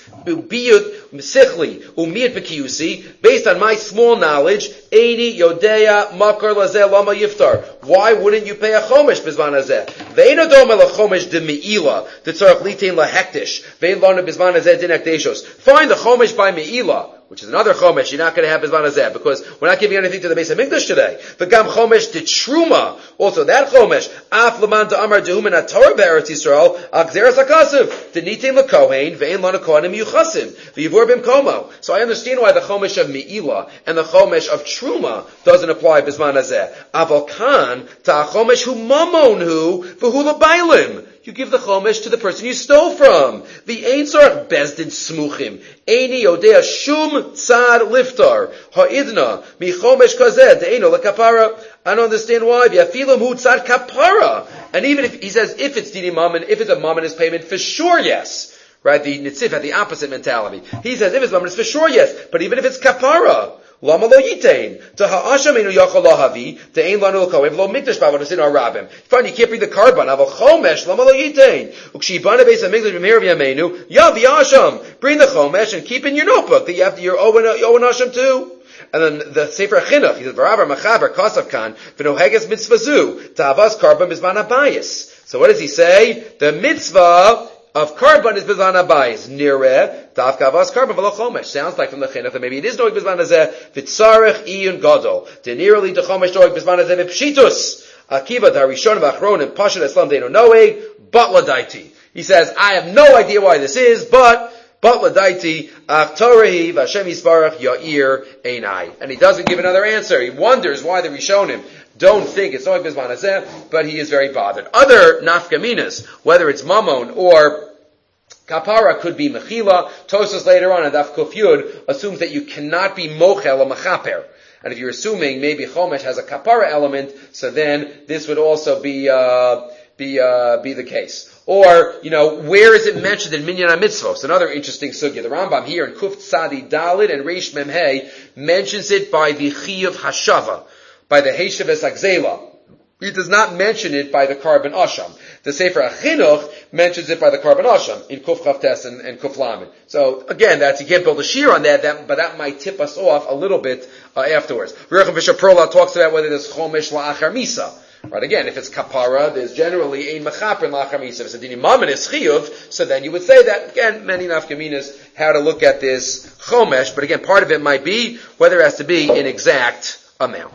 sichli umiyut bekiyusi." Based on my small knowledge, eini yodea makar lazeh lama yiftar. Why wouldn't you pay a chomesh bizman hazeh? Ve'eno dom el chomesh de meila detzarach litain lahektish ve'en lana bizman hazeh din hekdeshos. Find the chomesh by meila, which is another chomesh you're not going to have bizman hazeh, because we're not giving anything to the Beis Hamikdash today. The gam chomesh de truma, also that chomesh af leman de amar dehumen atorah be'eretz Yisrael agzeres hakasuv denitim lekohen ve'en lana kohanim yuchasim v'yivur bimkomo. So I understand why the chomesh of meila and the chomesh of truma doesn't apply bizman hazeh. Aval kan ta chomesh hu mamon hu v'hu lebailim. You give the chomesh to the person you stole from. The ein tzarach bezdin smuchim. Eini yodea shum tzad liftar. Ha'idna mi chomesh kazeh de'eno lekapara. I don't understand why. V'yafilim hu tzad kapara. And even if, he says, if it's dini mammon, if it's a mammonist payment, for sure yes. Right? The Nitzif had the opposite mentality. He says, if it's mammonist, for sure yes. But even if it's kapara, lama lo yitain. To ha'asham enu yachal lo havi, to ein lanu l'kohev lo mikdash b'avodas in our rabbim. Fine, you can't bring the carbon. Aval chomesh, lama lo yitain. Ukshi bana beis hamikdash b'meir v'yameinu, yavi asham. Bring the chomesh and keep in your notebook that you have to, you're owing asham too. And then the Sefer Chinuch, he says, V'ravar machaber kasav kan, v'noheges mitzvazu, ta'avas carbon bizman habayis. So what does he say? The mitzvah of carbon is bizman habayis. Nireh, ta'av kavas carbon v'lo chomesh. Sounds like from the Chinuch that maybe it is noig bizman hazeh, v'tzarech iyun gadol. Denireli to chomesh noig bizman hazeh v'pshitus. Akiva d'harishon v'achronim pashat eslam deino noeg, but ladaiti. He says, I have no idea why this is, but ladaiti ach torahi v'Hashem yisbarach ya'ir einai. And he doesn't give another answer. He wonders why the Rishonim don't think it's noig bizman hazeh, but he is very bothered. Other nafkaminas, whether it's mamon or kapara, could be mechila. Tosas later on in Daf Kuf Yud assumes that you cannot be mochel or mechaper. And if you're assuming maybe chomesh has a kapara element, so then this would also be the case. Or, where is it mentioned in Minyan HaMitzvos? Another interesting sugya. The Rambam here in Kuf Tzadi Dalid and Reish Mem Hey mentions it by the Chiyuv Hashava, by the Heishav Agzela. He does not mention it by the carbon asham. The Sefer Achinuch mentions it by the carbon asham in Kuf Chavtes and Kuf Lamed. So again, you can't build a shear on that, but that might tip us off a little bit afterwards. Rechem Vishaprola talks about whether there's chomesh la'achar misa. Right, again, if it's kapara, there's generally ein mechaper la'achar misa. If it's a dini mammon is chiyuv, so then you would say that, again, many nafkaminas, how to look at this chomesh, but again, part of it might be whether it has to be an exact amount.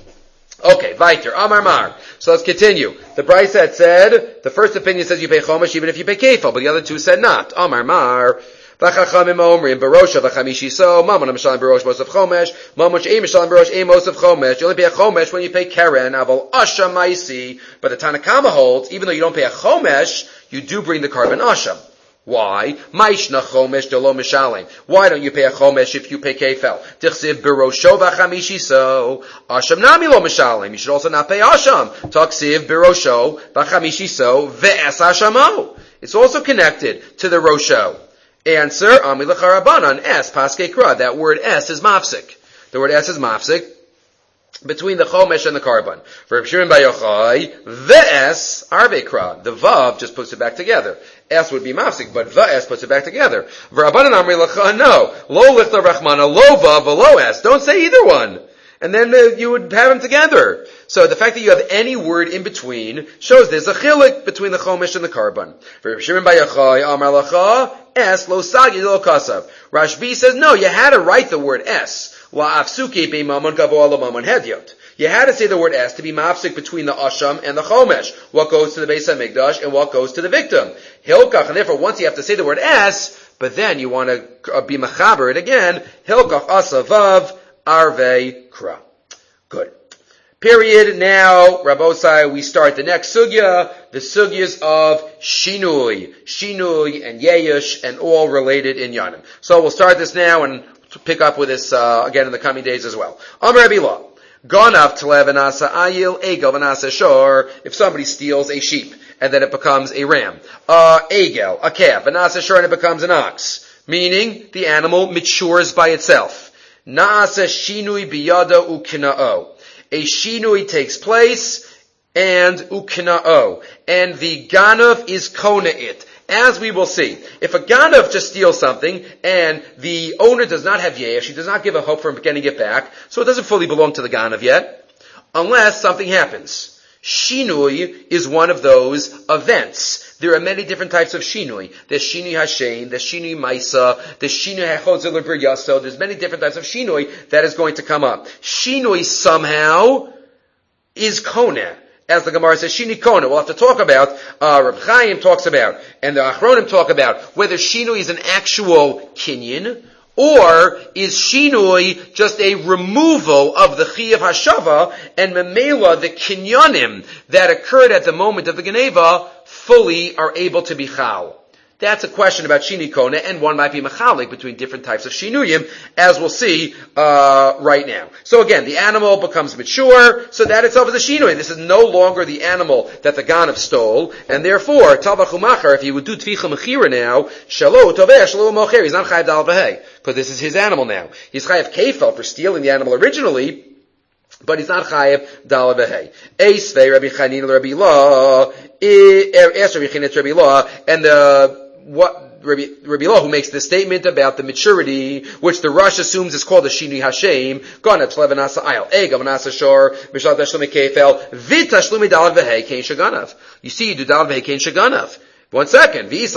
Okay, weiter. Amar Mar. So let's continue. The Brisa said, the first opinion says you pay chomesh even if you pay kefal, but the other two said not. Amar Mar. V'chachamim omrim barosha v'chamishiso mamon mishalim barosh mos of chomesh mamon she'im mishalim barosh ein mos of chomesh. You only pay a chomesh when you pay keren aval asha ma'isi. But the Tanakama holds, even though you don't pay a chomesh, you do bring the carbon asham. Why? Maishna chomesh delo mishalim. Why don't you pay a chomesh if you pay kefel? Tichsiv barosho v'chamishiso asham nami lo mishalim. You should also not pay asham. Taksiv barosho v'chamishiso ve'es ashamo. It's also connected to the rosho. Answer, Ami l'charabanan, es, paske kra. That word es is mafsik. The word es is mafsik between the chomesh and the carbon. For Shimon Bar Yochai, ve'es arve kra. The vav just puts it back together. Es would be mafsik, but ve'es puts it back together. V'rabanan amri l'cha, no. Lo lichta rachmana, lo vav, lo es. Don't say either one. And then you would have them together. So the fact that you have any word in between shows there's a chilik between the chomesh and the carbon. For Shimon Bar Yochai, amar lacha, es lo sagi lo kasav. Rashbi says, no, you had to write the word es. La afsuki be mamon gavoa lo mamon hedyot. You had to say the word es to be mafsik between the asham and the chomesh. What goes to the Beis HaMikdash and what goes to the victim. Hilkach, and therefore once you have to say the word es, but then you want to be machaber it again, hilkach asavav arve kra. Good. Period. Now, Rabbosai, we start the next sugya, the sugyas of Shinui and Yeyush, and all related in Yanim. So we'll start this now and pick up with this again in the coming days as well. Amar Rabbi Law. Ganav tlev v'nasa ayil, egel v'nasa shor. If somebody steals a sheep, and then it becomes a ram. Egel, a calf, v'nasa shor, and it becomes an ox. Meaning, the animal matures by itself. Naasa shinui biyada ukina'o. A shinui takes place and ukna'o. And the ganav is kona it. As we will see, if a ganav just steals something and the owner does not have yesh, he does not give a hope for getting it back, so it doesn't fully belong to the ganav yet, unless something happens. Shinui is one of those events. There are many different types of shinui. There's shinui hashem, there's shinui maisa, there's shinui hachozil yaso. There's many different types of shinui that is going to come up. Shinui somehow is kona. As the Gemara says, Shini Kona. We'll have to talk about, Reb Chaim talks about, and the Achronim talk about, whether Shinui is an actual kinyan, or is Shinui just a removal of the Chiyav Hashava, and Memela, the kinyanim that occurred at the moment of the Geneva, fully are able to be chal. That's a question about Shini Kona, and one might be machalik between different types of Shinuyim, as we'll see right now. So again, the animal becomes mature, so that itself is a Shinui. This is no longer the animal that the Ganav stole, and therefore, Tavach Umachar, if he would do Tvicha Mechira now, Shalo Toveh, Shalo Mocher, he's not Chayav Dal V'hei, because this is his animal now. He's Chayav Kefel for stealing the animal originally, but he's not chayev dal v'hei. Eisvei Rabbi Chanina Rabbi Law, asked Rabbi Chanina Rabbi Law, and Rabbi Law, who makes the statement about the maturity, which the Rush assumes is called the Shinui Hashem, Ganat Shlevanasa Ayel, Gavanasa Shor, Mishal Tashlumi Kefel, Vit Tashlumi Dal V'hei Kein Shaganav. You see, you do Dal V'hei Kein Shaganav. 1 second. But if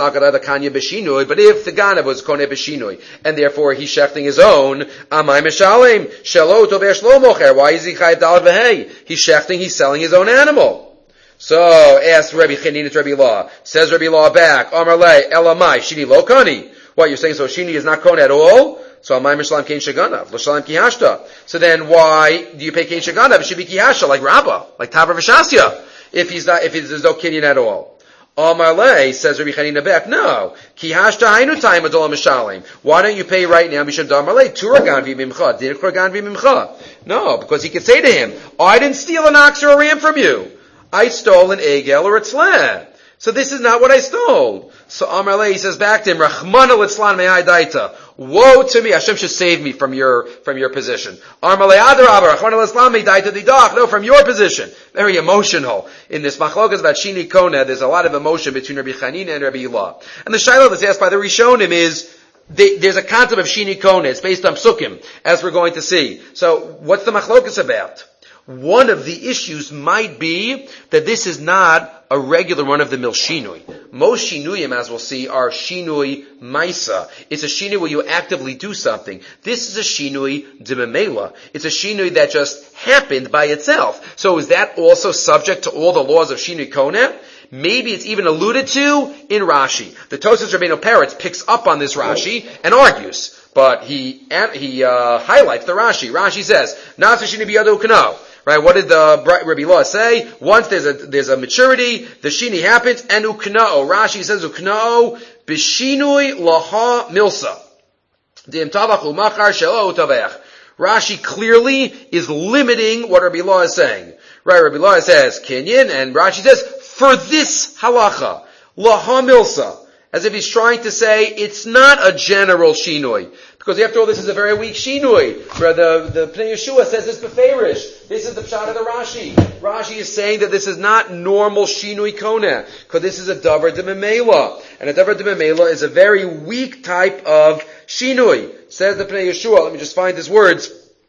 the Ganav was Koneh B'shinui, and therefore he's shechting his own, Amay Meshalem, Shelo Tover Shlo Mocher. Why is he Chayav Dal V'hei? He's shechting, he's selling his own animal. So, ask Rabbi Chanina to Rabbi Law. Says Rabbi Law back, Amar Le, Elamai, Shini Lo Kani. What, you're saying so Shini is not Koneh at all? So Amay Meshalem Kein Shaganav, L'Shalem Kihashta. So then why do you pay Kein Shaganav? It should be Kihashta, like Rabbah, like Tavar V'Shasya, if there's no Kinyan at all. Amar Le, says Rabbi Chanina back, no. Ki hashta hainu time adola mishalim. Why don't you pay right now? Misham Amar Le, turagan v'mimcha, dinkragan v'mimcha. No, because he could say to him, I didn't steal an ox or a ram from you. I stole an egel or a tzleh. So this is not what I stole. So Amar Le, he says back to him, Rachmana litzlan me'ai daita. Woe to me, Hashem should save me from your position. Amar Le adarabah, Rachmana litzlan me'ai daita didach. No, from your position. Very emotional. In this machlokas about Shini Kona, there's a lot of emotion between Rabbi Chanina and Rabbi Ilah. And the shaila that's asked by the Rishonim is, there's a concept of Shini Kona. It's based on psukim, as we're going to see. So, what's the machlokas about? One of the issues might be that this is not a regular run-of-the-mill shinui. Most shinuyim, as we'll see, are shinui maisa. It's a shinui where you actively do something. This is a shinui de memela. It's a shinui that just happened by itself. So is that also subject to all the laws of shinui koneh? Maybe it's even alluded to in Rashi. The Tosas Rabbeinu Peretz picks up on this Rashi and argues, but he highlights the Rashi. Rashi says, "Nasa shini biyado kano." Right? What did the Rabbi Law say? Once there's a maturity, the shini happens, and uknao. Rashi says uknao b'shinui laha milsa. D'imtavach umachar shelo utavech. Rashi clearly is limiting what Rabbi Law is saying. Right? Rabbi Law says kinyan, and Rashi says for this halacha laha milsa. As if he's trying to say, it's not a general shinui. Because after all, this is a very weak shinui. Where the Pnei Yeshua says this beferish. This is the pshat of the Rashi. Rashi is saying that this is not normal shinui koneh. Because this is a davar de memela. And a davar de memela is a very weak type of shinui. Says the Pnei Yeshua. Let me just find his words.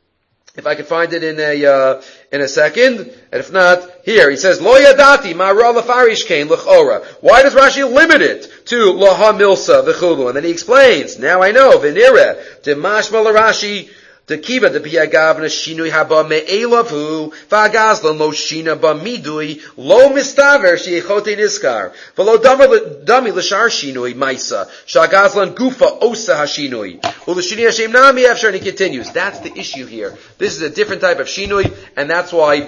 If I can find it in a second, and if not, here he says, "Lo yadati ma ra lefarish kain l'chora." Why does Rashi limit it to laha milsa v'chulu? And then he explains. Now I know v'nira demashma l'Rashi dekiva depiagavna shinui haba me'elavu v'agazlan lo shina ba midui lo mistaver sheyechote niskar v'lo dami l'shar shinui maisa shagazlan gufa osa hashinui u'l'shini Hashem nami after. And he continues. That's the issue here. This is a different type of shinui, and that's why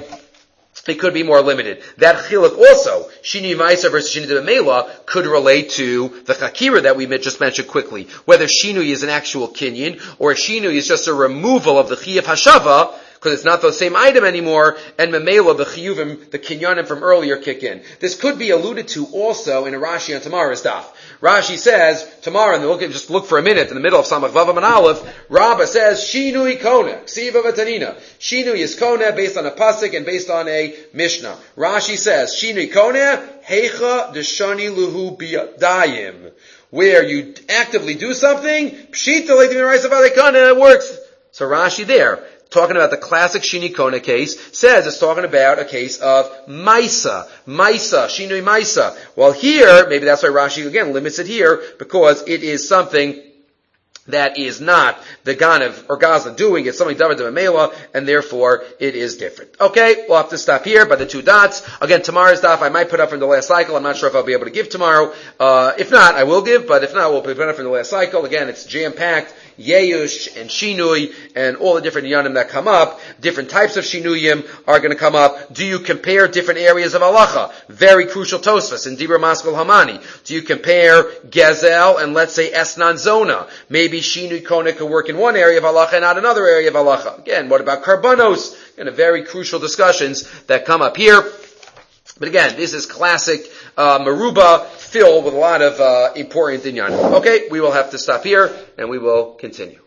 it could be more limited. That chiluk also, Shinui Maisa versus Shinui de Memela, could relate to the Chakira that we just mentioned quickly. Whether Shinui is an actual kinyan, or Shinui is just a removal of the Chiyav Hashava, because it's not the same item anymore, and memela, the chiyuvim, the kinyanim from earlier kick in. This could be alluded to also in a Rashi on tomorrow's daf. Rashi says, tomorrow, and just look for a minute in the middle of Samach Vavam and Aleph, Rabbah says, Shinui Kona, Ksiva Vatanina. Shinui is Kona based on a pasuk and based on a Mishnah. Rashi says, Shinui Kona, Heicha Deshani Luhu Biyadayim. Where you actively do something, Pshita Leitim Raisa Vadekana, it works. So Rashi there, talking about the classic Shini Kona case, says it's talking about a case of Maisa, Shinui Maisa. Well here, maybe that's why Rashi again limits it here, because it is something that is not the Ganav or Gaza doing, it's something David de Mamela, and therefore it is different. Okay, we'll have to stop here by the 2 dots. Again, tomorrow's daf I might put up from the last cycle. I'm not sure if I'll be able to give tomorrow. If not, I will give, but if not, we'll put up from the last cycle. Again, it's jam-packed. Yeush and Shinui and all the different yanim that come up, different types of Shinuyim are going to come up. Do you compare different areas of halacha? Very crucial Tosfos in Dibur Maskal Hamani. Do you compare Gezel and let's say Esnan Zona? Maybe Shinui Kona could work in one area of halacha and not another area of halacha. Again, what about Karbanos? And very crucial discussions that come up here. But again, this is classic Maruba filled with a lot of important inyan. Okay, we will have to stop here and we will continue.